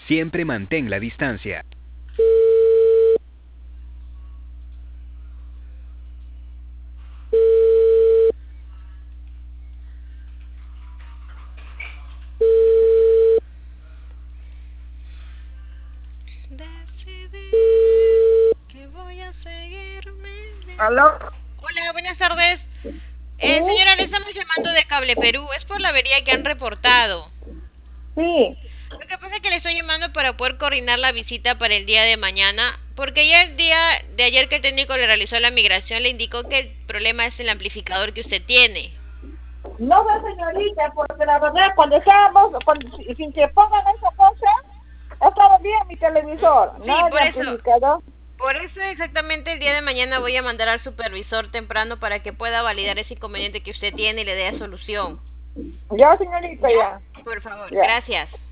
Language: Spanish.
Siempre mantén la distancia. Decidí que voy a seguirme. ¿Aló? Hola, buenas tardes. Sí, Señora, le estamos llamando de Cable Perú. Es por la avería que han reportado. sí. Lo que pasa es que le estoy llamando para poder coordinar la visita para el día de mañana, porque ya el día de ayer que el técnico le realizó la migración le indicó que el problema es el amplificador que usted tiene. No ve, señorita, porque la verdad, cuando estábamos, sin que pongan esa cosa, estaba bien mi televisor, Sí, no el amplificador. por eso exactamente el día de mañana voy a mandar al supervisor temprano para que pueda validar ese inconveniente que usted tiene y le dé solución. Ya, señorita, ¿Ya? ya, Por favor, ya. gracias.